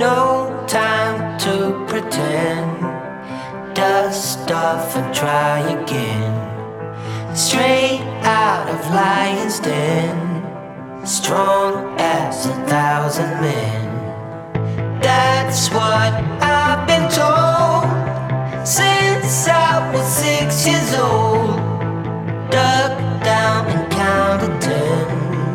No time to pretend. Dust off and try again. Straight out of Lion's Den. Strong as 1,000 men. That's what I've been told since I was 6 years old. Duck down and count to 10.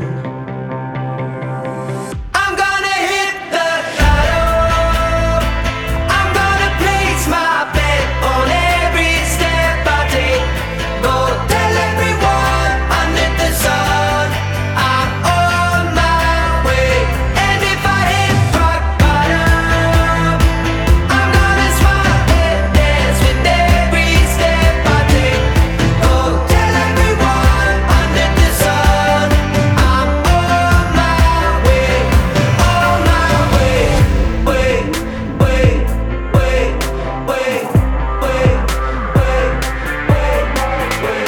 I'm gonna hit the lotto. I'm gonna place my bet on every step I take. Go tell everyone under the sun I'm on my way. And if I hit rock bottom, I'm gonna smile and dance with every step I take. Go tell everyone under the sun I'm on my way, on my way, way, way, way, way, way, way, way, way.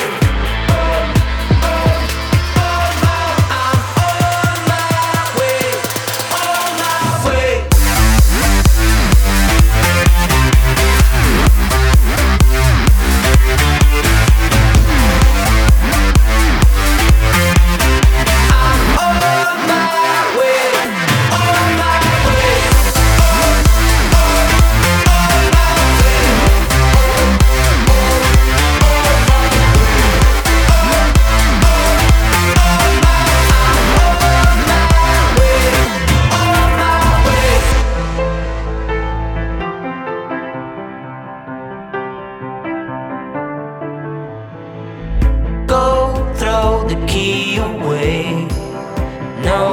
Go throw the key away. No